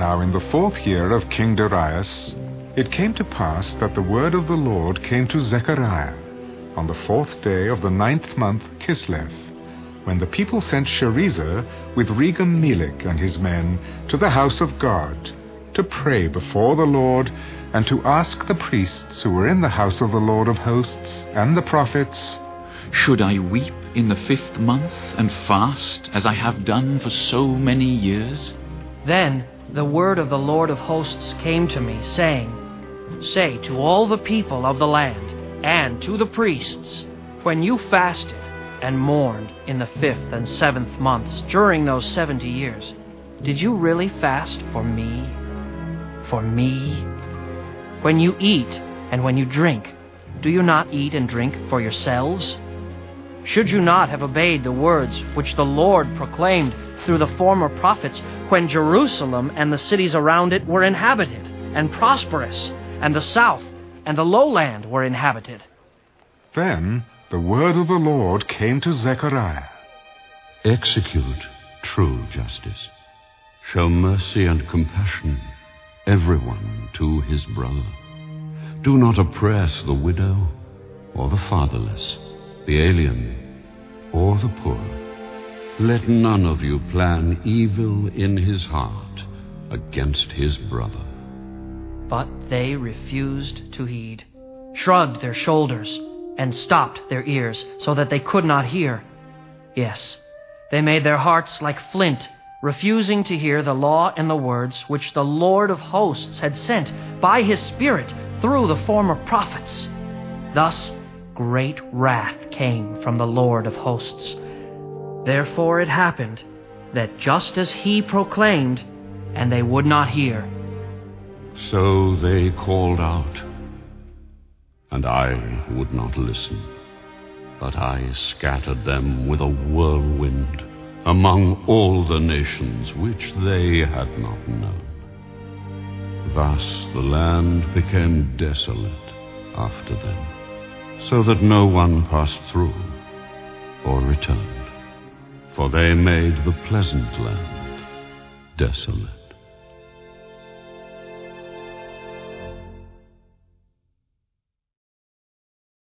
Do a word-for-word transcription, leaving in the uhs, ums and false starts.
Now in the fourth year of King Darius, it came to pass that the word of the Lord came to Zechariah on the fourth day of the ninth month Kislev, when the people sent Sherezer with Regem-Melech and his men to the house of God, to pray before the Lord, and to ask the priests who were in the house of the Lord of hosts, and the prophets, Should I weep in the fifth month, and fast, as I have done for so many years? Then the word of the Lord of hosts came to me, saying, Say to all the people of the land, and to the priests, when you fasted and mourned in the fifth and seventh months during those seventy years, did you really fast for me? For me? When you eat and when you drink, do you not eat and drink for yourselves? Should you not have obeyed the words which the Lord proclaimed through the former prophets, when Jerusalem and the cities around it were inhabited and prosperous, and the south and the lowland were inhabited? Then the word of the Lord came to Zechariah. Execute true justice. Show mercy and compassion, everyone to his brother. Do not oppress the widow, or the fatherless, the alien, or the poor. Let none of you plan evil in his heart against his brother. But they refused to heed, shrugged their shoulders, and stopped their ears so that they could not hear. Yes, they made their hearts like flint, refusing to hear the law and the words which the Lord of hosts had sent by his Spirit through the former prophets. Thus great wrath came from the Lord of hosts. Therefore it happened that just as he proclaimed, and they would not hear, so they called out, and I would not listen, but I scattered them with a whirlwind among all the nations which they had not known. Thus the land became desolate after them, so that no one passed through or returned, for they made the pleasant land desolate.